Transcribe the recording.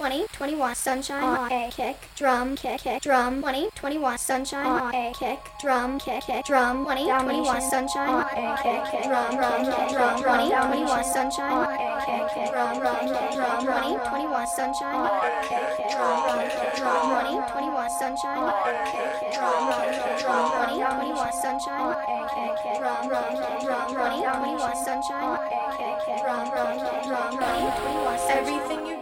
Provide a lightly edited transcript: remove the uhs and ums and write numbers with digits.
20, 21 sunshine on a kick, drum, kick, kick, drum, 20, 21 sunshine on a kick, drum, kick, kick, drum, 20, 21 sunshine on a kick, kick, drum, kick, kick, drum, 20, 21 sunshine on a kick, kick, drum, kick, kick, drum, 20, 21 sunshine on a kick, kick, drum, kick, kick, drum, 20, 21 sunshine on a kick, kick, drum, kick, kick, drum, 20, 21 sunshine on a kick, kick, drum, kick, kick, drum, 20, 21 sunshine on a kick, kick, drum, kick, kick, drum, 20, 21 sunshine. Everything you